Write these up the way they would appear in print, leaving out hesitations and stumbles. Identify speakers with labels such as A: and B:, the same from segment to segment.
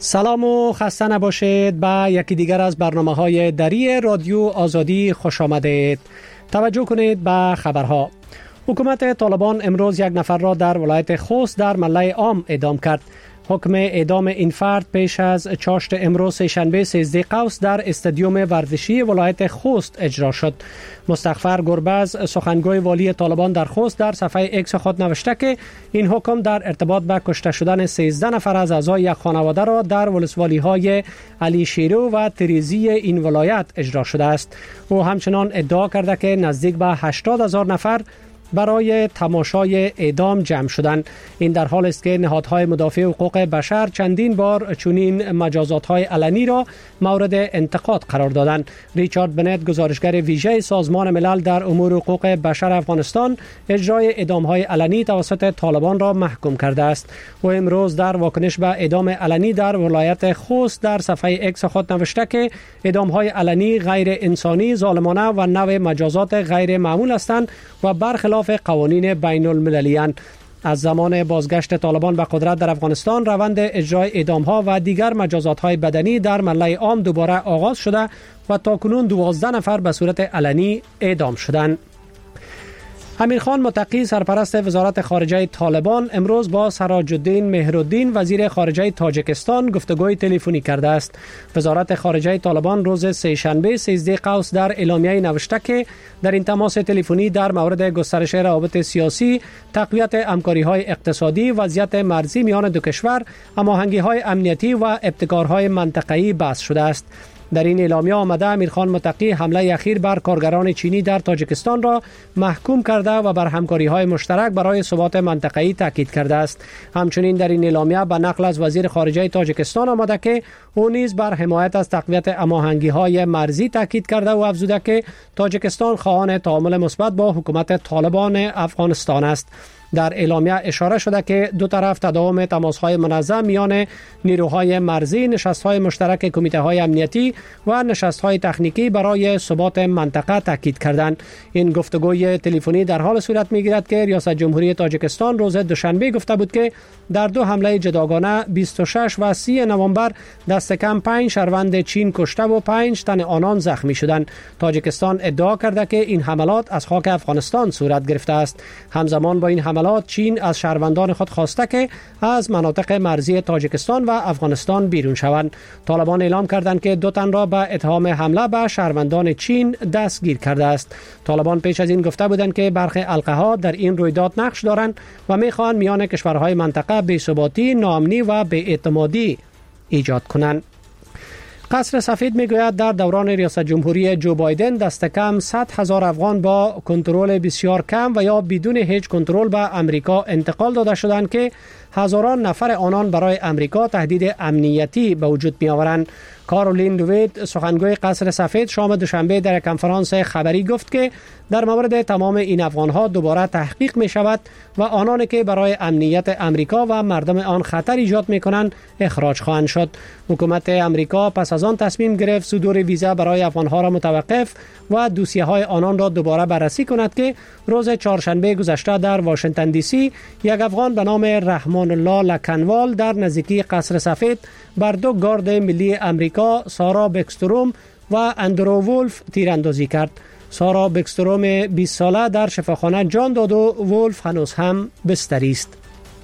A: سلام و خسته نباشید. به یکی دیگر از برنامه‌های دری رادیو آزادی خوش آمدید. توجه کنید به خبرها. حکومت طالبان امروز یک نفر را در ولایت خوست در ملای عام اعدام کرد. حکم اعدام این فرد پیش از چاشت امروز شنبه 13 قوس در استادیوم ورزشی ولایت خوست اجرا شد. مستغفر گربز سخنگوی والی طالبان در خوست در صفحه اکس خود نوشته که این حکم در ارتباط به کشته شدن 13 نفر از اعضای یک خانواده را در ولسوالی های علی شیرو و تریزی این ولایت اجرا شده است. او همچنان ادعا کرده که نزدیک به 80,000 نفر برای تماشای اعدام جمع شدند. این در حال است که نهادهای مدافع حقوق بشر چندین بار چنین مجازات‌های علنی را مورد انتقاد قرار دادند. ریچارد بنت گزارشگر ویژه سازمان ملل در امور حقوق بشر افغانستان اجرای اعدام‌های علنی توسط طالبان را محکوم کرده است. و امروز در واکنش به اعدام علنی در ولایت خوست در صفحه اکس خود نوشته که اعدام‌های علنی غیر انسانی، ظالمانه و نوع مجازات غیر معمول هستند و برخلاف قوانین بین المللی اند. از زمان بازگشت طالبان به قدرت در افغانستان روند اجرای اعدام‌ها و دیگر مجازات‌های بدنی در ملای عام دوباره آغاز شده و تاکنون 12 نفر به صورت علنی اعدام شدند. امیر خان متقی سرپرست وزارت خارجه طالبان امروز با سراج الدین مهرالدین وزیر خارجه تاجیکستان گفتگوی تلفنی کرده است. وزارت خارجه طالبان روز سه‌شنبه 13 قوس در اعلامیه نوشته که در این تماس تلفنی در مورد گسترش روابط سیاسی، تقویت همکاری‌های اقتصادی، وضعیت مرزی میان دو کشور، هماهنگی‌های امنیتی و ابتکارهای منطقه‌ای بحث شده است. در این اعلامیه آمده امیرخان متقی حمله اخیر بر کارگران چینی در تاجیکستان را محکوم کرده و بر همکاری‌های مشترک برای ثبات منطقه‌ای تاکید کرده است. همچنین در این اعلامیه به نقل از وزیر خارجه تاجیکستان آمده که او نیز بر حمایت از تقویت هماهنگی‌های مرزی تاکید کرده و افزوده که تاجیکستان خواهان تعامل مثبت با حکومت طالبان افغانستان است. در اعلامیه اشاره شده که دو طرف تداوم تماس‌های منظم میان نیروهای مرزی، نشست‌های مشترک کمیته‌های امنیتی و نشست‌های تکنیکی برای ثبات منطقه تاکید کردند. این گفتگوی تلفنی در حال صورت می‌گیرد که ریاست جمهوری تاجیکستان روز دوشنبه گفته بود که در دو حمله جداگانه 26 و 30 نوامبر دست کم 5 شهروند چین کشته و 5 تن آنان زخمی شدند. تاجیکستان ادعا کرده که این حملات از خاک افغانستان صورت گرفته است. همزمان با این حملات چین از شهروندان خود خواسته که از مناطق مرزی تاجیکستان و افغانستان بیرون شوند. طالبان اعلام کردند که دو تن را به اتهام حمله به شهروندان چین دستگیر کرده است. طالبان پیش از این گفته بودند که برخی القاها در این رویداد نقش دارند و می‌خواهند میان کشورهای منطقه بی‌ثباتی، ناامنی و بی‌اعتمادی ایجاد کنند. قصر سفید میگوید در دوران ریاست جمهوری جو بایدن دست کم 100,000 افغان با کنترل بسیار کم و یا بدون هیچ کنترل به امریکا انتقال داده شدند که هزاران نفر آنان برای امریکا تهدید امنیتی به وجود می آورند. کارولین لوید سخنگوی قصر سفید شام دوشنبه در کنفرانس خبری گفت که در مورد تمام این افغان‌ها دوباره تحقیق می شود و آنانی که برای امنیت امریکا و مردم آن خطر ایجاد می کنند اخراج خواهند شد. حکومت امریکا پس از آن تصمیم گرفت صدور ویزا برای افغان‌ها را متوقف و دوسیه‌های آنان را دوباره بررسی کند که روز چهارشنبه گذشته در واشنگتن دی سی یک افغان به نام رحمان الله لکنوال در نزدیکی قصر سفید بر دو گارد ملی امریکا سارا بکستروم و اندرو وولف تیراندازی کرد. سارا بکستروم 20 ساله در شفاخانه جان داد و وولف هنوز هم بستری است.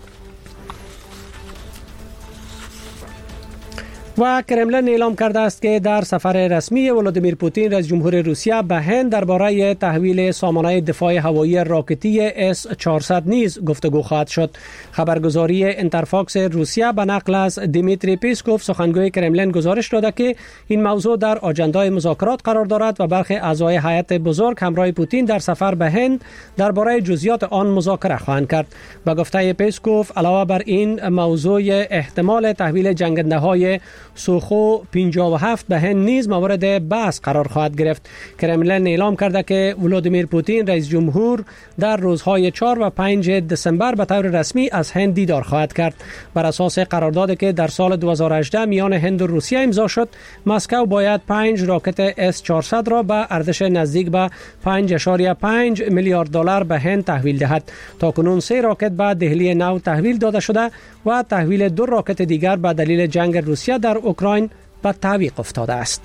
A: و کرملین اعلام کرده است که در سفر رسمی ولادیمیر پوتین رئیس جمهور روسیه به هند درباره تحویل سامانه دفاع هوایی راکتی S-400 نیز گفتگو خواهد شد. خبرگزاری اینترفاکس روسیه به نقل از دیمیتری پیسکوف سخنگوی کرملین گزارش داده که این موضوع در آجندای مذاکرات قرار دارد و برخی اعضای هیئت بزرگ همراه پوتین در سفر به هند درباره جزئیات آن مذاکره خواهند کرد. به گفته پیسکوف علاوه بر این موضوع احتمال تحویل جنگنده‌های سوخو 57 به هند نیز مورد بحث قرار خواهد گرفت. کرملین اعلام کرده که ولادیمیر پوتین رئیس جمهور در روزهای 4 و 5 دسامبر به طور رسمی از هند دیدار خواهد کرد. بر اساس قراردادی که در سال 2018 میان هند و روسیه امضا شد، مسکو باید 5 راکت S-400 را به ارزش نزدیک به 5.5 میلیارد دلار به هند تحویل دهد. تاکنون 3 راکت به دهلی نو تحویل داده شده و تحویل 2 راکت دیگر به دلیل جنگ روسیه در اوکراین به تعویق افتاده است.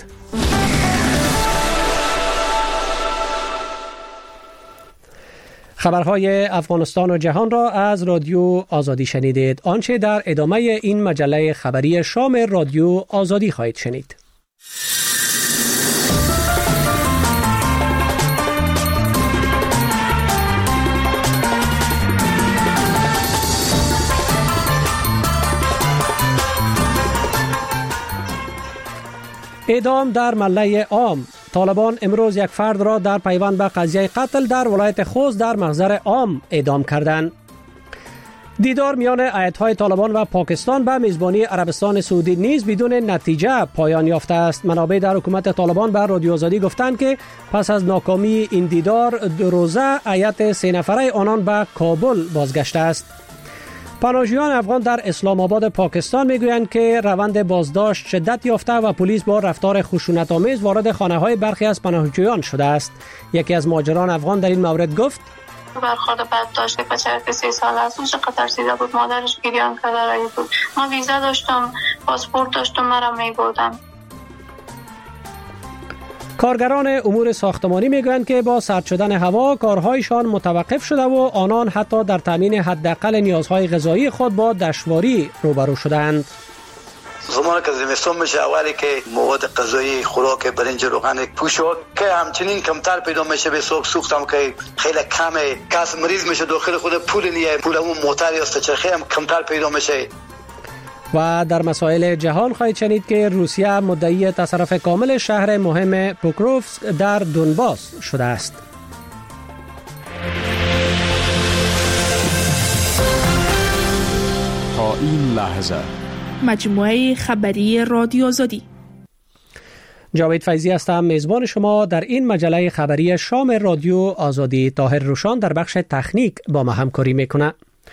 A: خبرهای افغانستان و جهان را از رادیو آزادی شنیدید. آنچه در ادامه این مجله خبری شام رادیو آزادی خواهید شنید. اعدام در مله عام. طالبان امروز یک فرد را در پیوند به قضیه قتل در ولایت خوست در محضر عام اعدام کردند. دیدار میان ایت‌های طالبان و پاکستان به میزبانی عربستان سعودی نیز بدون نتیجه پایان یافته است. منابع در حکومت طالبان به رادیو آزادی گفتند که پس از ناکامی این دیدار 2 روزه هیئت 3 نفره آنان به کابل بازگشته است. پناهجویان افغان در اسلام آباد پاکستان میگویند که روند بازداشت شدت یافته و پلیس با رفتار خشونت‌آمیز وارد خانه‌های برخی از پناهجویان شده است. یکی از مهاجران افغان در این مورد گفت:
B: برخورد بد داشته. بچه که 3 سال از اونجا ترسیده بود، مادرش گریان کرده بود. ما ویزا داشتم، پاسپورت داشتم، مرا میبردن.
A: کارگران امور ساختمانی میگویند که با سرد شدن هوا کارهایشان متوقف شده و آنان حتی در تامین حداقل نیازهای غذایی خود با دشواری روبرو شدند.
C: زمانی که زمستان میشه، اولی که مواد غذایی، خوراک، برنج، روغن، پوشک که همچنین کمتر پیدا میشه. به سوختم که خیلی کمه، کس مریض میشه داخل خود پول نیه، پول اون موتر یا چرخه هم کمتر پیدا میشه.
A: و در مسائل جهان خواهید شنید که روسیه مدعی تصرف کامل شهر مهم پوکروفسک در دونباس شده است.
D: تا این لحظه
E: مجموعه خبری رادیو آزادی.
A: جاوید فیضی هستم، میزبان شما در این مجله خبری شام رادیو آزادی. طاهر روشان در بخش تکنیک با ما همکاری میکنه.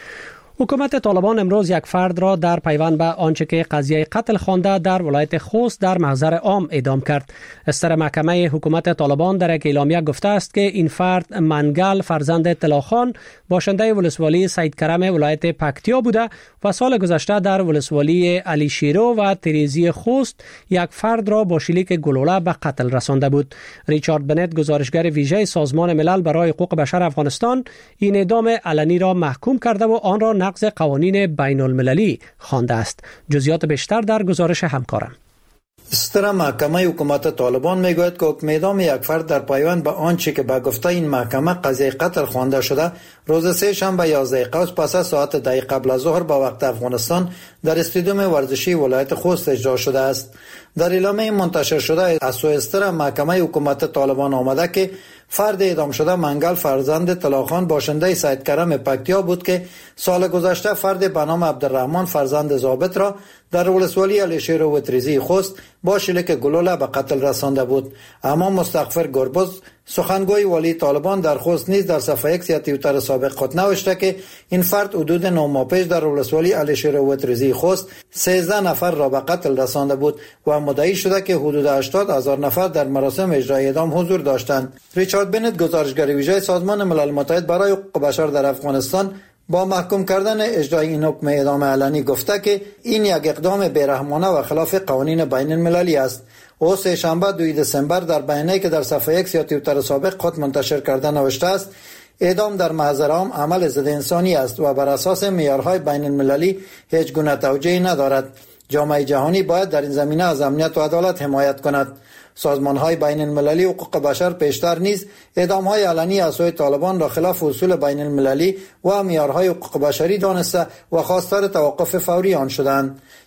A: حکومت طالبان امروز یک فرد را در پیوند به آنچه که قضیه قتل خوانده در ولایت خوست در محضر عام اعدام کرد. استر محکمه حکومت طالبان در یک اعلامیه گفته است که این فرد منگل فرزند طلاخان باشنده ولسوالی سید کرم ولایت پکتیا بوده و سال گذشته در ولسوالی علی شیرو و تریزی خوست یک فرد را با شلیک گلوله به قتل رسانده بود. ریچارد بنت، گزارشگر ویژه سازمان ملل برای حقوق بشر افغانستان، این اعدام علنی را محکوم کرده و آن را نقض قوانین بین المللی خوانده است. جزئیات بیشتر در گزارش همکارم.
F: استر محکمه حکومت طالبان میگوید که حکم اعدام یک فرد در پیوند به آنچه که به گفته این محکمه قضیه قتل خوانده شده روز سه شنبه 11 قوس پس از ساعت 10 قبل از ظهر با وقت افغانستان در استادیوم ورزشی ولایت خوست اجرا شده است. در اعلامیه منتشر شده از سوی استر محکمه حکومت طالبان آمده که فرد اعدام شده منگل فرزند طلاخان باشنده سید کرم پکتیا بود که سال گذشته فرد به نام عبدالرحمن فرزند ضابط را در ولسوالی علیشیر و تریزی خوست با شلیک گلوله به قتل رسانده بود. اما مستغفر گربز، سخنگوی والی طالبان در خوست نیز در صفحه ایکس یا توییتر سابق خود نوشته که این فرد حدود 9 ماه پیش در ولسوالی علیشیر و تریزی خوست 13 نفر را به قتل رسانده بود و مدعی شده که حدود 80,000 نفر در مراسم اجرای اعدام حضور داشتند. ریچارد بنت، گزارشگر ویژه سازمان ملل متحد برای حقوق بشر در افغانستان، با محکوم کردن اجرای این حکم اعدام علنی گفته که این یک اقدام بیرحمانه و خلاف قوانین بین المللی است. او سه شنبه 2 دسامبر در بیانیه‌ای که در صفحه ایکس یا توییتر سابق خود منتشر کرده نوشته است: اعدام در محضر عام عمل ضد انسانی است و بر اساس معیارهای بین المللی هیچ گونه توجیهی ندارد. جامعه جهانی باید در این زمینه از امنیت و عدالت حمایت کند. سازمان‌های بین المللی حقوق بشر پیشتر نیز اعدام‌های علنی از سوی طالبان را خلاف اصول بین المللی و معیارهای حقوق بشری دانسته و خواستار توقف فوری آن شدند.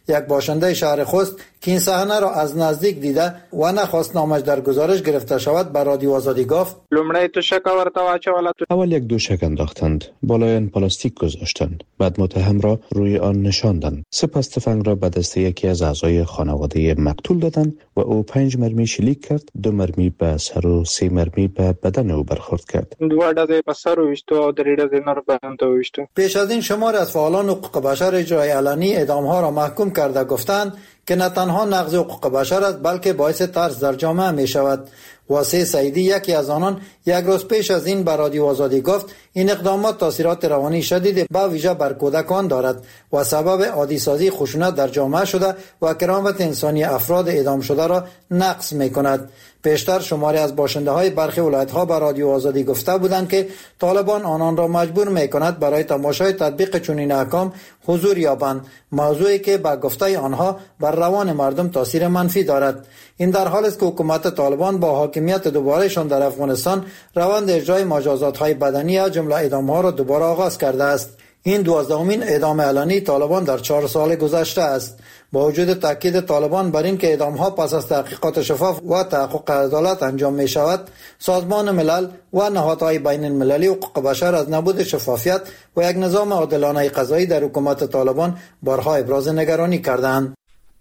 F: یک باشنده شهر خوست که این صحنه را از نزدیک دیده و نخواست نامش در گزارش گرفته شود به رادیو آزادی گفت:
D: لومړی توشک ورته واچوله.
G: اول یک دوشک انداختند، بالای آن پلاستیک گذاشتند، بعد متهم را روی آن نشاندند، سپس تفنگ را به دست یکی از اعضای خانواده مقتول دادند و او 5 مرمی شلیک کرد، 2 مرمی به سر و 3 مرمی به بدن او برخورد کرد.
D: 2 ډزې په سر وویشتو او 3 ډزې نور بدن ته وویشتو.
F: پیش از این شمار از فعالان حقوق بشر اجرای علنی اعدام‌ها را محکوم کرده گفتند که نه تنها نقض حقوق بشر است بلکه باعث ترس در جامعه می شود. واسه سعیدی یکی از آنان یک روز پیش از این به رادیو آزادی گفت این اقدامات تاثیرات روانی شدید به ویژه بر کودکان دارد و سبب عادی سازی خشونت در جامعه شده و کرامت انسانی افراد اعدام شده را نقض می کند. پیشتر شماری از باشنده های برخی ولایت ها به رادیو آزادی گفته بودند که طالبان آنان را مجبور می کند برای تماشای تطبیق چنین احکام حضور یابند، موضوعی که به گفته آنها بر روان مردم تاثیر منفی دارد. این در حالی است که حکومت طالبان با حاکمیت دوبارهشان در افغانستان روند اجرای مجازات های بدنی از جمله اعدام ها را دوباره آغاز کرده است. این 12مین اعدام علنی طالبان در 4 سال گذشته است. با وجود تاکید طالبان بر این که اعدام ها پس از تحقیقات شفاف و تحقق عدالت انجام می شود، سازمان ملل و نهادهای بین المللی حقوق بشر از نبود شفافیت و یک نظام عادلانه قضایی در حکومت طالبان بارها ابراز نگرانی کردند.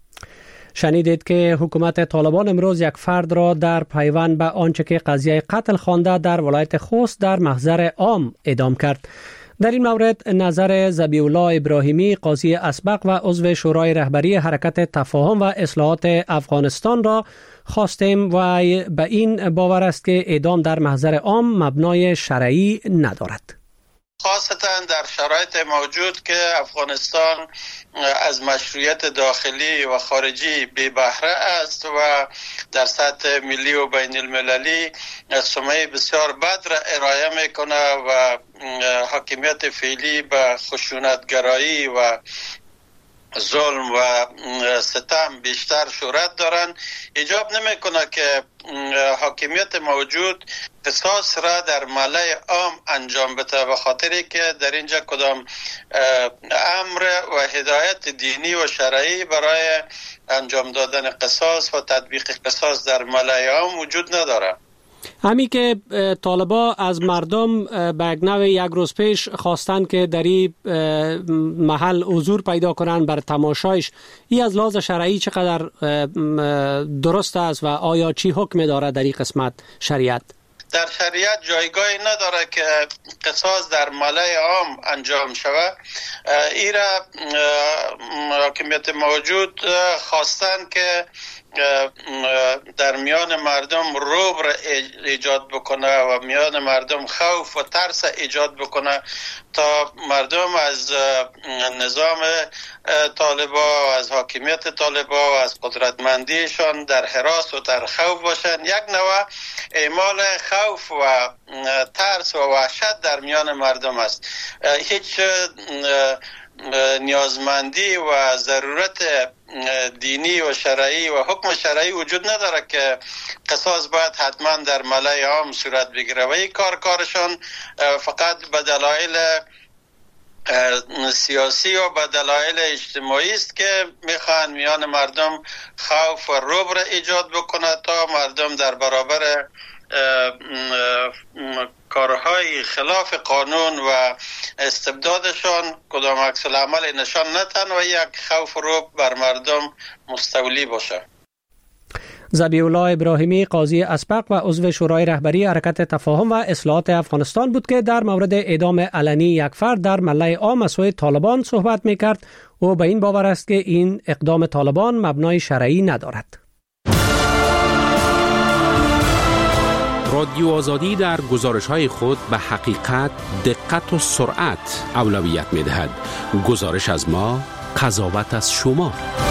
A: شنیدید که حکومت طالبان امروز یک فرد را در پیوند به آنچه که قضیه قتل خوانده در ولایت خوست در محضر عام اعدام کرد. در این مورد نظر ذبیح الله ابراهیمی قاضی اسبق و عضو شورای رهبری حرکت تفاهم و اصلاحات افغانستان را خواستیم و به این باور است که اعدام در محضر عام مبنای شرعی ندارد.
H: خاصتا در شرایط موجود که افغانستان از مشروعیت داخلی و خارجی بی بهره است و در سطح ملی و بین المللی سمعه بسیار بد را ارائه میکنه و حاکمیت فعلی به خشونتگرایی و ظلم و ستم بیشتر شهرت دارن، ایجاب نمیکنه که حاکمیت موجود قصاص را در ملأ عام انجام بده، به خاطری که در اینجا کدام امر و هدایت دینی و شرعی برای انجام دادن قصاص و تطبیق قصاص در ملأ عام وجود نداره.
A: همی که طالبا از مردم به یک نوع یک روز پیش خواستن که در این محل حضور پیدا کنن بر تماشایش، این از لحاظ شرعی چقدر درست است و آیا چی حکم داره در این قسمت شریعت؟
H: در شریعت جایگاهی نداره که قصاص در ملأ عام انجام شود. ایرا حاکمیت موجود خواستن که در میان مردم رعب را ایجاد بکنه و میان مردم خوف و ترس ایجاد بکنه تا مردم از نظام طالبا، از حاکمیت طالبا و از قدرتمندیشان در هراس و در خوف باشن. یک نوع اعمال خوف و ترس و وحشت در میان مردم است. هیچ نیازمندی و ضرورت دینی و شرعی و حکم شرعی وجود نداره که قصاص باید حتما در ملأ عام صورت بگیره و این کارشان فقط به دلایل سیاسی و به دلایل اجتماعی است که میخوان میان مردم خوف و رعب را ایجاد بکنه تا مردم در برابر کارهای خلاف قانون و استبدادشان کدام عکس العمل نشان نتن و یک خوف و رعب بر مردم مستولی باشه.
A: ذبیح الله ابراهیمی قاضی اسبق و عضو شورای رهبری حرکت تفاهم و اصلاحات افغانستان بود که در مورد اعدام علنی یک فرد در ملأ عام از سوی طالبان صحبت می‌کرد و به این باور است که این اقدام طالبان مبنای شرعی ندارد.
I: رادیو آزادی در گزارش‌های خود به حقیقت، دقت و سرعت اولویت می‌دهد. گزارش از ما، قضاوت از شما.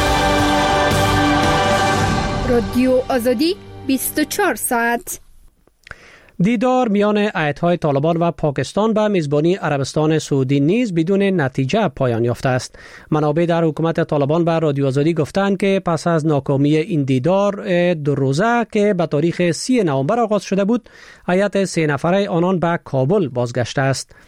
E: رادیو آزادی 24 ساعت.
A: دیدار میان ایت‌های طالبان و پاکستان به میزبانی عربستان سعودی نیز بدون نتیجه پایان یافته است. منابع در حکومت طالبان به رادیو آزادی گفتند که پس از ناکامی این دیدار 2 روزه که به تاریخ 30 نوامبر آغاز شده بود، هیئت 3 نفره آنان به کابل بازگشته است.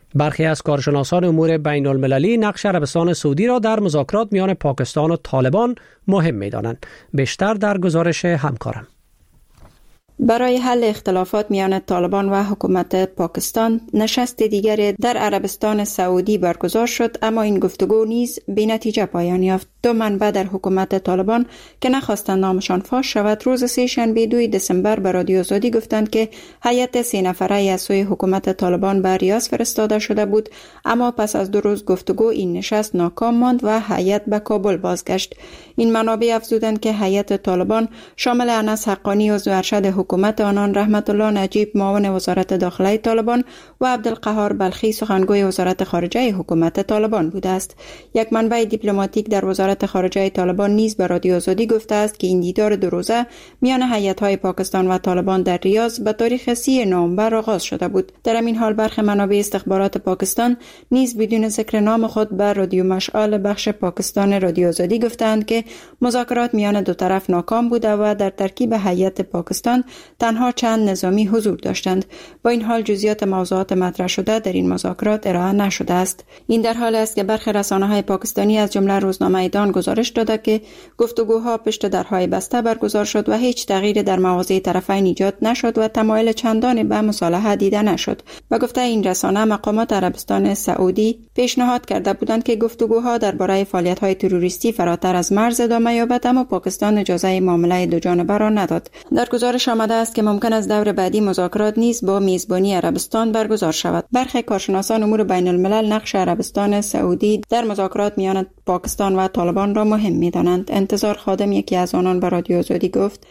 A: برخی از کارشناسان امور بین المللی نقش عربستان سعودی را در مذاکرات میان پاکستان و طالبان مهم می‌دانند. بیشتر در گزارش همکارم.
J: برای حل اختلافات میان طالبان و حکومت پاکستان نشست دیگری در عربستان سعودی برگزار شد، اما این گفتگو نیز بی‌نتیجه پایان یافت. دو منبع در حکومت طالبان که نخواستند نامشان فاش شود روز سه‌شنبه 2 دسامبر به رادیو آزادی گفتند که هیئت 3 نفره از سوی حکومت طالبان به ریاض فرستاده شده بود، اما پس از 2 روز گفتگو این نشست ناکام ماند و هیئت به کابل بازگشت. این منابع افزودند که هیئت طالبان شامل انس حقانی عضو ارشد حکومت آنان، رحمت الله نجیب معاون وزارت داخله طالبان و عبدالقهار بلخی سخنگوی وزارت خارجه حکومت طالبان بوده است. یک منبع دیپلماتیک در وزارت خارجه طالبان نیز به رادیو آزادی گفته است که این دیدار 2 روزه میان هیئت‌های پاکستان و طالبان در ریاض به تاریخ 30 نوامبر آغاز شده بود. در همین حال برخی منابع استخبارات پاکستان نیز بدون ذکر نام خود به رادیو مشعل بخش پاکستان رادیو آزادی گفتند که مذاکرات میان دو طرف ناکام بوده و در ترکیب هیئت پاکستان تنها چند نظامی حضور داشتند. با این حال جزئیات موضوعات مطرح شده در این مذاکرات ارائه نشده است. این در حالی است که برخی رسانه‌های پاکستانی از جمله روزنامه دان گزارش داده که گفتگوها پشت درهای بسته برگزار شد و هیچ تغییری در مواضع طرفین ایجاد نشد و تمایل چندانی به مصالحه دیده نشد. به گفته این رسانه، مقامات عربستان سعودی پیشنهاد کرده بودند که گفتگوها درباره فعالیت‌های تروریستی فراتر از مرز ادامه یابد، اما پاکستان اجازه معامله دو جانبه را نداد. در گزارش آمده است که ممکن است دور بعدی مذاکرات نیز با میزبانی عربستان برگزار شود. برخی کارشناسان امور بین الملل نقش عربستان سعودی در مذاکرات میان پاکستان و طالبان را مهم می‌دانند. انتظار خادم یکی از آنان به رادیو آزادی گفت: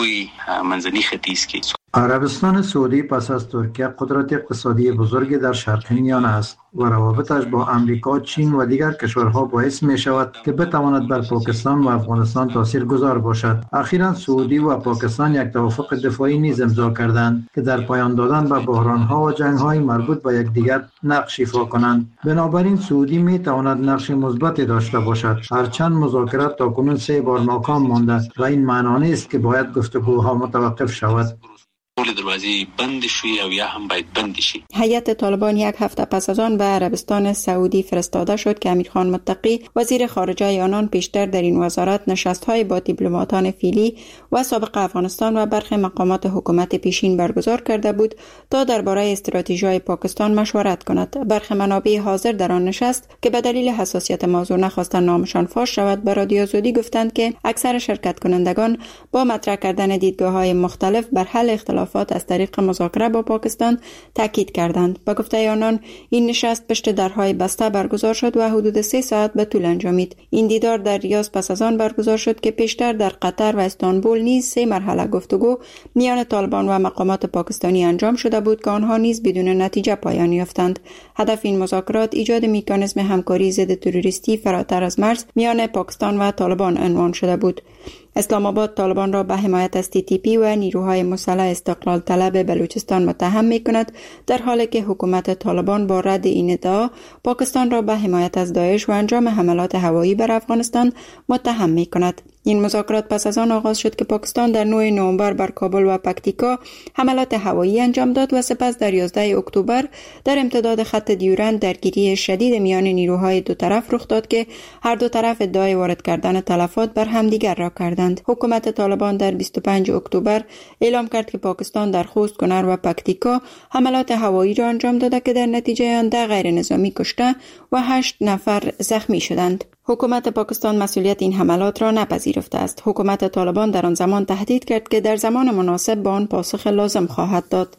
F: عربستان سعودی پس از ترکیه قدرت اقتصادی بزرگی در شرق میانه است و روابطش با امریکا، چین و دیگر کشورها باعث می شود که بتواند بر پاکستان و افغانستان تاثیرگذار باشد. اخیراً سعودی و پاکستان یک توافق دفاعی نیز امضا کردند که در پایان دادن به بحران‌ها و جنگ‌های مربوط به یکدیگر نقش ایفا کنند. بنابراین سعودی می تواند نقش مثبتی داشته باشد، هرچند مذاکرات تاکنون 3 بار ناکام مانده و این معنی نیست که باید گفتگوها متوقف شود.
K: دروازه بند شوی او یا هم باید بند شي.
J: هیئت طالبان 1 هفته پس از آن به عربستان سعودی فرستاده شد که امیرخان متقی وزیر خارجه آنان پیشتر در این وزارت نشست‌های با دیپلماتان فعلی و سابق افغانستان و برخی مقامات حکومت پیشین برگزار کرده بود تا درباره استراتژی‌های پاکستان مشورت کند. برخی منابع حاضر در آن نشست که به دلیل حساسیت موضوع نخواستند نامشان فاش شود به رادیو آزادی گفتند که اکثر شرکت کنندگان با مطرح کردن دیدگاه‌های مختلف بر حل اختلافات از طریق مذاکره با پاکستان تاکید کردند. با گفته آنان این نشست پشت درهای بسته برگزار شد و حدود 3 ساعت به طول انجامید. این دیدار در ریاض پس از آن برگزار شد که پیشتر در قطر و استانبول نیز 3 مرحله گفتگو میان طالبان و مقامات پاکستانی انجام شده بود که آنها نیز بدون نتیجه پایان یافتند. هدف این مذاکرات ایجاد مکانیزم همکاری ضد تروریستی فراتر از مرز میان پاکستان و طالبان عنوان شده بود. اسلام آباد طالبان را به حمایت از TTP و نیروهای مسلح استقلال طلب بلوچستان متهم می‌کند، در حالی که حکومت طالبان با رد این ادعا پاکستان را به حمایت از داعش و انجام حملات هوایی بر افغانستان متهم می‌کند. این مذاکرات پس از آن آغاز شد که پاکستان در 9 نوامبر بر کابل و پکتیکا حملات هوایی انجام داد و سپس در 11 اکتبر در امتداد خط دیورند درگیری شدید میان نیروهای دو طرف رخ داد که هر دو طرف ادعای وارد کردن تلفات بر همدیگر را کردند. حکومت طالبان در 25 اکتبر اعلام کرد که پاکستان در خوست، کنر و پکتیکا حملات هوایی را انجام داده که در نتیجه آن 10 غیر نظامی کشته و 8 نفر زخمی شدند. حکومت پاکستان مسئولیت این حملات را نپذیرفته است. حکومت طالبان در آن زمان تهدید کرد که در زمان مناسب به آن پاسخ لازم خواهد داد.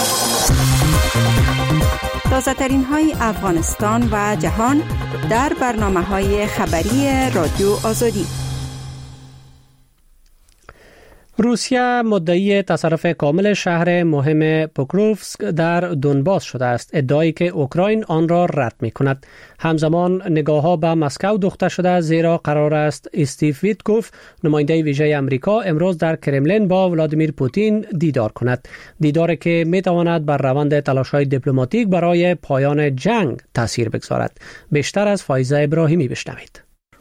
J: تازه‌ترین های افغانستان و جهان در برنامه‌های خبری رادیو آزادی.
A: روسیه مدعی تصرف کامل شهر مهم پوکروفسک در دونباس شده است، ادعایی که اوکراین آن را رد می کند. همزمان نگاه‌ها به مسکو دوخته شده، زیرا قرار است استیو ویتکوف نماینده ویژه امریکا امروز در کرملین با ولادیمیر پوتین دیدار کند، دیداری که می تواند بر روند تلاش‌های دیپلماتیک برای پایان جنگ تاثیر بگذارد. بیشتر از فایزه ابراهیمی بشنوید.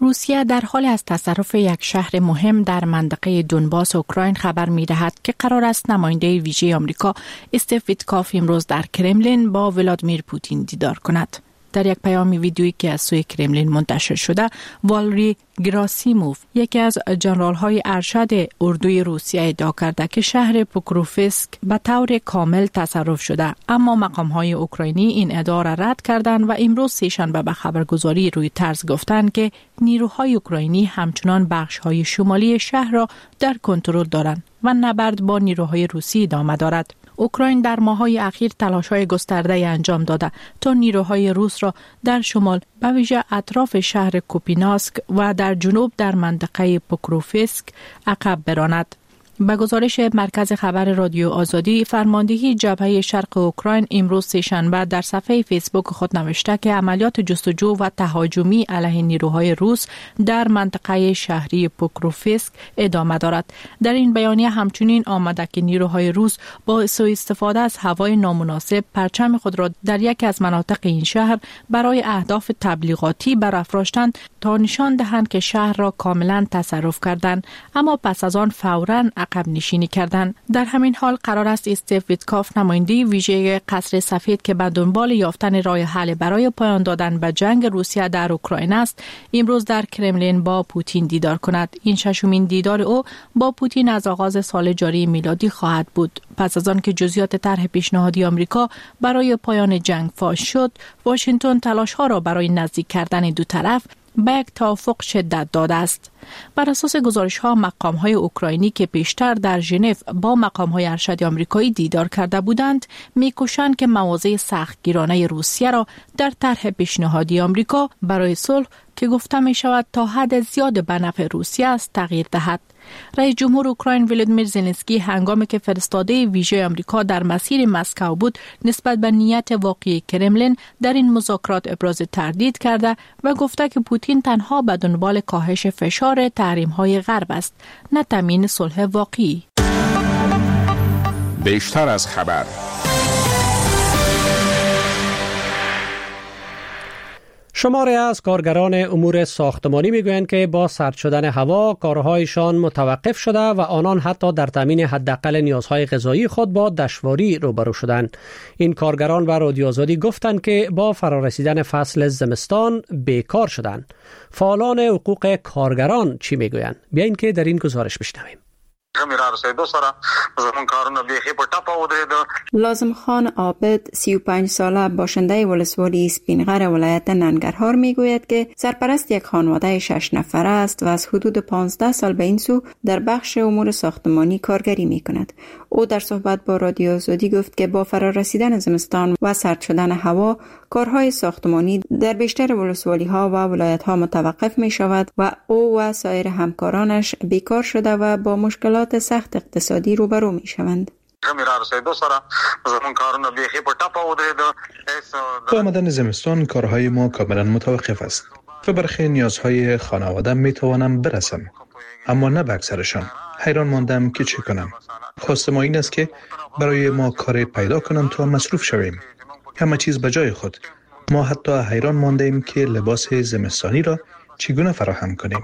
L: روسیه در حال از تصرف یک شهر مهم در منطقه دونباس اوکراین خبر می‌دهد که قرار است نماینده ویژه آمریکا استیو ویتکاف امروز در کرملین با ولادیمیر پوتین دیدار کند. در یک پیام ویدیویی که از سوی کرملین منتشر شده، والری گراسیموف، یکی از ژنرال‌های ارشد اردوی روسیه ادعا کرده که شهر پوکروفسک به طور کامل تصرف شده، اما مقام‌های اوکراینی این ادعا را رد کردند و امروز سه‌شنبه به خبرگزاری رویترز گفتند که نیروهای اوکراینی همچنان بخش‌های شمالی شهر را در کنترل دارند و نبرد با نیروهای روسی ادامه دارد. اوکراین در ماه‌های اخیر تلاش‌های گسترده انجام داده تا نیروهای روس را در شمال به ویژه اطراف شهر کوپیناسک و در جنوب در منطقه پوکروفسک عقب براند. به گزارش مرکز خبر رادیو آزادی، فرماندهی جبهه شرق اوکراین امروز سه‌شنبه در صفحه فیسبوک خود نوشته که عملیات جستجو و تهاجمی علیه نیروهای روس در منطقه شهری پوکروفسک ادامه دارد. در این بیانیه همچنین آمده که نیروهای روس با سوء استفاده از هوای نامناسب پرچم خود را در یکی از مناطق این شهر برای اهداف تبلیغاتی برافراشتند تا نشان دهند که شهر را کاملا تصرف کردند، اما پس از آن فوراً عقب نشینی کردند. در همین حال قرار است استیو ویتکاف، نماینده ویژه قصر سفید که به دنبال یافتن راه حل برای پایان دادن به جنگ روسیه در اوکراین است، امروز در کرملین با پوتین دیدار کند. این ششمین دیدار او با پوتین از آغاز سال جاری میلادی خواهد بود. پس از آن که جزئیات طرح پیشنهادی آمریکا برای پایان جنگ فاش شد، واشنگتن تلاش‌ها را برای نزدیک کردن دو طرف به یک توافق شدت داده است. بر اساس گزارش‌ها، مقام‌های اوکراینی که پیشتر در ژنو با مقام‌های ارشد آمریکایی دیدار کرده بودند، می‌کوشند که مواضع سختگیرانه روسیه را در طرح پیشنهادی آمریکا برای صلح که گفته می‌شود تا حد زیاد به نفع روسیه است تغییر دهد. رئیس جمهور اوکراین ولادیمیر زلنسکی هنگامی که فرستاده ویژه آمریکا در مسیر مسکو بود، نسبت به نیت واقعی کرملین در این مذاکرات ابراز تردید کرده و گفته که پوتین تنها به دنبال کاهش فشار تحریم‌های غرب است، نه تامین صلح واقعی.
I: بیشتر از خبر.
A: شماری از کارگران امور ساختمانی میگویند که با سرد شدن هوا کارهایشان متوقف شده و آنان حتی در تامین حداقل نیازهای غذایی خود با دشواری روبرو شدند. این کارگران و رادیو آزادی گفتند که با فرارسیدن فصل زمستان بیکار شدند. فعالان حقوق کارگران چی میگویند؟ بیاین که در این گزارش بشنویم.
J: لازم خان عابد 35 ساله باشنده ولسوالی اسپینغر ولایت ننگرهار میگوید که سرپرست یک خانواده 6 نفره است و از حدود 15 سال به این سو در بخش امور ساختمانی کارگری میکند. او در صحبت با رادیو آزادی گفت که با فرارسیدن زمستان و سرد شدن هوا کارهای ساختمانی در بیشتر ولسوالی ها و ولایت ها متوقف می شود و او و سایر همکارانش بیکار شده و با مشکلات سخت اقتصادی روبرو می شوند.
G: با آمدن زمستان کارهای ما کاملا متوقف است و برخی نیازهای خانواده می توانم برسم، اما نه به اکثرشان. حیران ماندم که چه کنم. خواست ما این است که برای ما کار پیدا کنم تا مصروف شویم. همه چیز به جای خود. ما حتی حیران مانده ایم که لباس زمستانی را چگونه فراهم کنیم.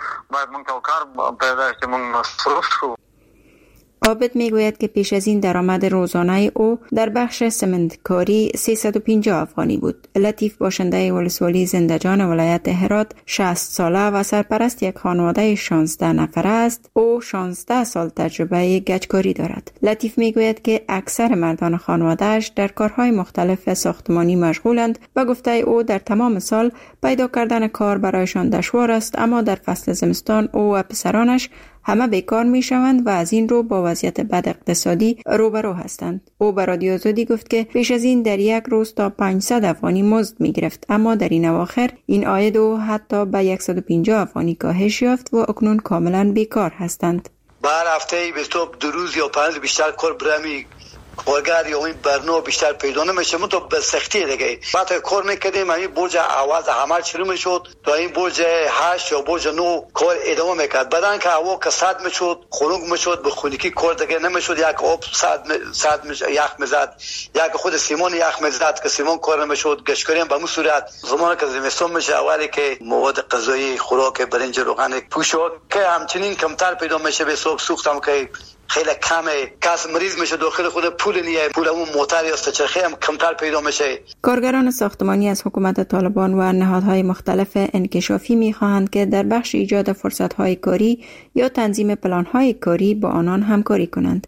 J: عابد میگوید که پیش از این درآمد روزانه او در بخش سمنتکاری 350 افغانی بود. لطیف باشنده ولسوالی زندجان ولایت هرات 60 ساله و سرپرست یک خانواده 16 نفره است. او 16 سال تجربه گچکاری دارد. لطیف میگوید که اکثر مردان خانواده‌اش در کارهای مختلف ساختمانی مشغولند و گفته او در تمام سال پیدا کردن کار برایشان دشوار است، اما در فصل زمستان او و پسرانش همه بیکار می شوند و از این رو با وضعیت بد اقتصادی روبرو هستند. او به رادیو آزادی گفت که پیش از این در یک روز تا 500 افغانی مزد می گرفت، اما در این اواخر این عاید او حتی به 150 افغانی کاهش یافت و اکنون کاملا بیکار هستند.
C: بر هفته 22 روز یا 5 بیشتر کار برمی کارگر یا این برنامه بیشتر پیدا نمیشه. ما تو به سختی دیگه وقتی کار میکردیم همین برج اول عمل شروع میشد تا این برج 8 یا برج 9 کار ادامه میکرد. بعدن که هوا کساد میشد خنک میشد به خونگی کار دیگه نمیشد. یک آب صد یخ میزد، یک خود سیمان یخ میزد که سیمان کار نمیشد. گشتکاری هم به مو صورت زمانی که زمستون میشه اولی که مواد غذایی خوراک برنج روغن پوشاک که همچنین کمتر پیدا میشه به سوق سوختم که خیلی کمه. کس مریض میشه داخل خود پول نیه، پول اون موتر یا استچرخی هم کمتر پیدا میشه.
J: کارگران ساختمانی از حکومت طالبان و نهادهای مختلف انکشافی میخواهند که در بخش ایجاد فرصتهای کاری یا تنظیم پلانهای کاری با آنان همکاری کنند.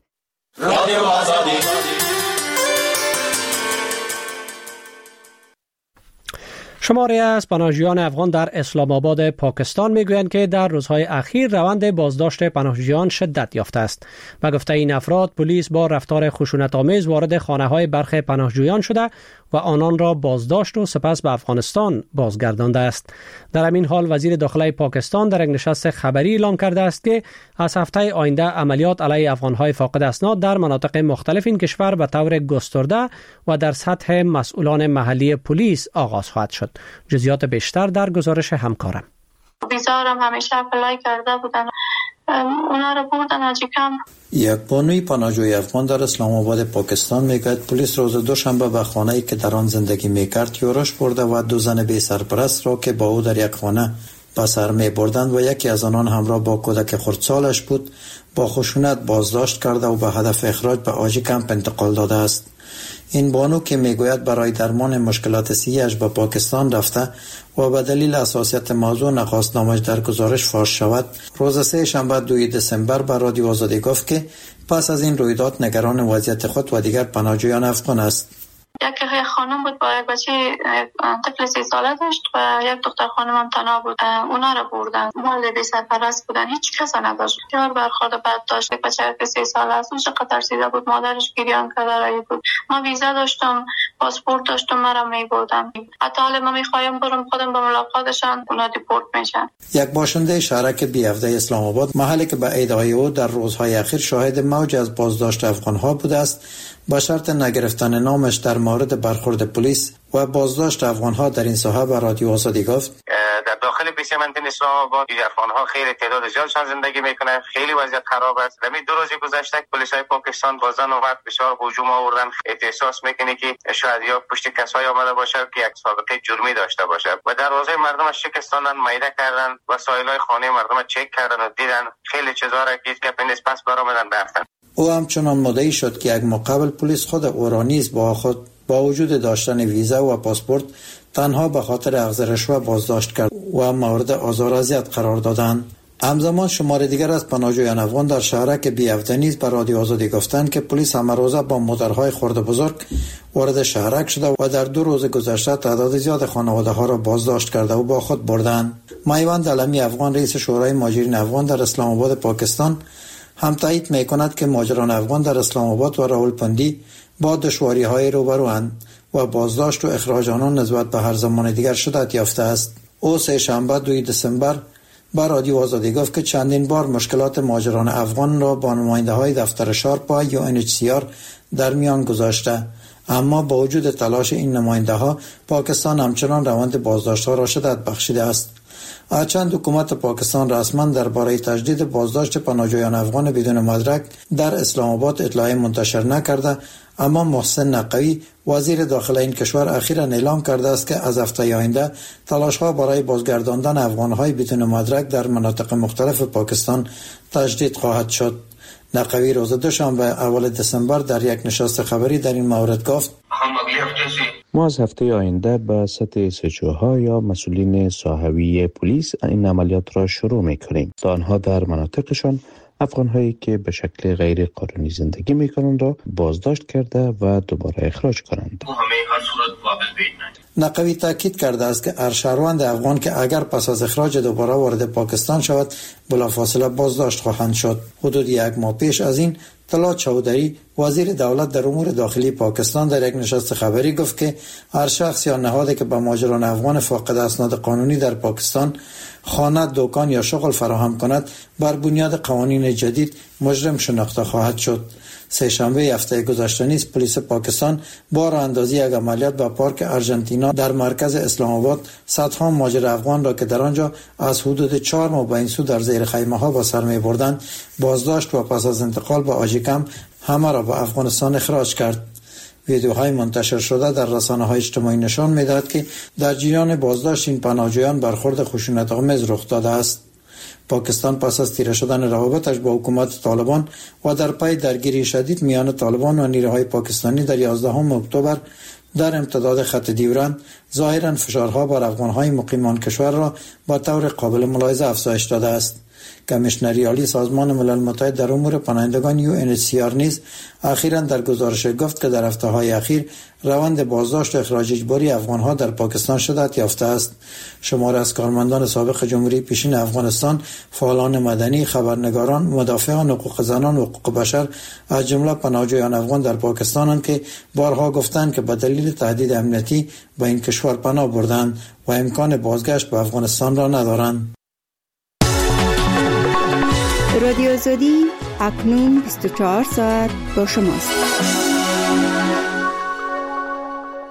A: شماری از پناهجویان افغان در اسلام آباد پاکستان میگویند که در روزهای اخیر روند بازداشت پناهجویان شدت یافته است. به گفته این افراد پلیس با رفتار خشونت‌آمیز وارد خانه‌های برخی پناهجویان شده و آنان را بازداشت و سپس به افغانستان بازگردانده است. در همین حال وزیر داخلی پاکستان در یک نشست خبری اعلام کرده است که از هفته آینده عملیات علیه افغان‌های فاقد اسناد در مناطق مختلف این کشور به طور گسترده و در سطح مسئولان محلی پلیس آغاز خواهد شد. جزئیات بیشتر در گزارش همکارم.
B: بیزارم همیشه اپلای کرده بودن، اونا رو بردن آجی کم.
F: یک بانوی پناهجوی افغان در اسلام آباد پاکستان میگوید پلیس روز دوشنبه به خانه‌ای که در آن زندگی میکرد یورش برده و دو زن بی سرپرست را که با او در یک خانه به سر میبردند و یکی از آنان همراه با کودک خردسالش بود با خشونت بازداشت کرده و به هدف اخراج به آجی کمپ انتقال داده است. این بانو که میگوید برای درمان مشکلات صحیش به پاکستان رفته و به دلیل حساسیت موضوع نخواست نامش در گزارش فاش شود، روز سه شنبه 2 دسامبر به رادیو آزادی گفت که پس از این رویداد نگران وضعیت خود و دیگر پناهجویان افغان است.
B: یک خانم بود با یک بچه طفل 3 ساله داشت و یک دختر خانم هم تنها بود. اونا رو بردن. مال بی سرپرست بودن، هیچ کس نداشت. بسیار برخورد بد داشت. یک بچه که 3 ساله است، اون چقدر ترسیده بود، مادرش گریان کرده بود. ما ویزا داشتم، پاسپورت داشتم، مرا میبردن. حتی حالا ما میخوایم برم خودم به ملاقاتشان، اونا دیپورت میشن.
F: یک باشنده شهرک بیافده اسلام آباد محلی که به ادعای او در روزهای اخیر شاهد موج از بازداشت افغان‌ها بوده است، با شرط نگرفتن نامش در مورد برخورد پلیس و بازداشت افغان‌ها در این ساحه به رادیو آزادی گفت
M: در داخل پیشمنطقه اسلام آباد افغان‌ها خیلی تعداد زیادشان زندگی میکنند. خیلی وضعیت خراب است. همین 2 روز گذشته پلیس‌های پاکستان با زن و مرد بسیار هجوم آوردن. احساس میکنه که شاید یا پشت کسایی آمده باشه که یک سابقه جرمی داشته باشه و دروازه مردم شکستاندن، میده کردن، وسایل‌های خانه مردم چک کردن و دیدن خیلی چیزا را که پس پس برآمدن رفتن.
F: او همچنان مدعی شد که یک مقابل پلیس خود او را نیز با وجود داشتن ویزا و پاسپورت تنها به خاطر اخذ رشوه بازداشت کرد و مورد آزار و اذیت قرار دادند. همزمان شمار دیگر از پناهجویان افغان در شهرک بیافته نیز به رادیو آزادی گفتند که پلیس همه روزه با موترهای خرد بزرگ وارد شهرک شده و در 2 روز گذشته تعداد زیاد خانواده ها را بازداشت کرده و با خود بردند. میوند علمی افغان رئیس شورای مهاجرین افغان در اسلام آباد پاکستان هم تایید میکند که مهاجران افغان در اسلام آباد و راولپندی با دشواری‌های روبروند و بازداشت و اخراج آنان نسبت به هر زمان دیگر شدت یافته است. او سه شنبه 2 دسامبر با رادیو آزادی گفت که چندین بار مشکلات مهاجران افغان را با نماینده‌های دفتر شارپا یا UNHCR در میان گذاشته، اما با وجود تلاش این نماینده‌ها پاکستان همچنان روند بازداشت‌ها را شدت بخشیده است. هرچند حکومت پاکستان رسما درباره تجدید بازداشت پناهجویان افغان بدون مدرک در اسلام آباد اطلاعی منتشر نکرده، اما محسن نقوی وزیر داخلی این کشور اخیراً اعلام کرده است که از هفته آینده تلاش‌ها برای بازگرداندن افغان‌های بدون مدرک در مناطق مختلف پاکستان تجدید خواهد شد. نقوی روز دوشنبه اول دسامبر در یک نشست خبری در این مورد گفت
G: ما از هفته آینده به سطح سجوها یا مسئولین ساحوی پلیس این عملیات را شروع می‌کنیم تا آنها در مناطقشان افغان‌هایی که به شکل غیر قانونی زندگی می‌کنند را بازداشت کرده و دوباره اخراج کنند.
F: نقوی تاکید کرده است که هر شهروند افغان که اگر پس از اخراج دوباره وارد پاکستان شود بلافاصله بازداشت خواهند شد. حدود 1 ماه پیش از این طلعت چودری وزیر دولت در امور داخلی پاکستان در یک نشست خبری گفت که هر شخص یا نهادی که به مهاجران افغان فاقد اسناد قانونی در پاکستان خانه، دکان یا شغل فراهم کند بر بنیاد قوانین جدید مجرم شناخته خواهد شد. سه‌شنبه هفته گذشته نیز پلیس پاکستان با راهاندازی یک عملیات به پارک ارژانتینا در مرکز اسلام آباد صدها مهاجر افغان را که در آنجا از حدود 4 ماه به این سو در زیر خیمه ها با سر می‌بردند بازداشت و پس از انتقال به آژیکم همه را به افغانستان اخراج کرد. ویدیوهای منتشر شده در رسانه‌های اجتماعی نشان می‌دهد که در جریان بازداشت این پناهجویان برخورد خشونت‌آمیز رخ داده است. پاکستان پس از تیره شدن روابطش با حکومت طالبان و در پی درگیری شدید میان طالبان و نیروهای پاکستانی در 11 اکتبر در امتداد خط دیورند ظاهراً فشارها بر افغان‌های مقیمان کشور را با طور قابل ملاحظه افزایش داده است. کمیشنری عالی سازمان ملل متحد در امور پناهندگان UNHCR نیز اخیراً در گزارش گفت که در هفته‌های اخیر روند بازداشت و اخراج اجباری افغان‌ها در پاکستان شدت یافته است. شمار از کارمندان سابق جمهوری پیشین افغانستان، فعالان مدنی، خبرنگاران، مدافعان حقوق زنان و حقوق بشر از جمله پناهجویان افغان در پاکستانند که بارها گفتند که به دلیل تهدید امنیتی به این کشور پناه بردند و امکان بازگشت به افغانستان را ندارند.
J: رادیو آزادی اکنون 24 ساعت با شماست.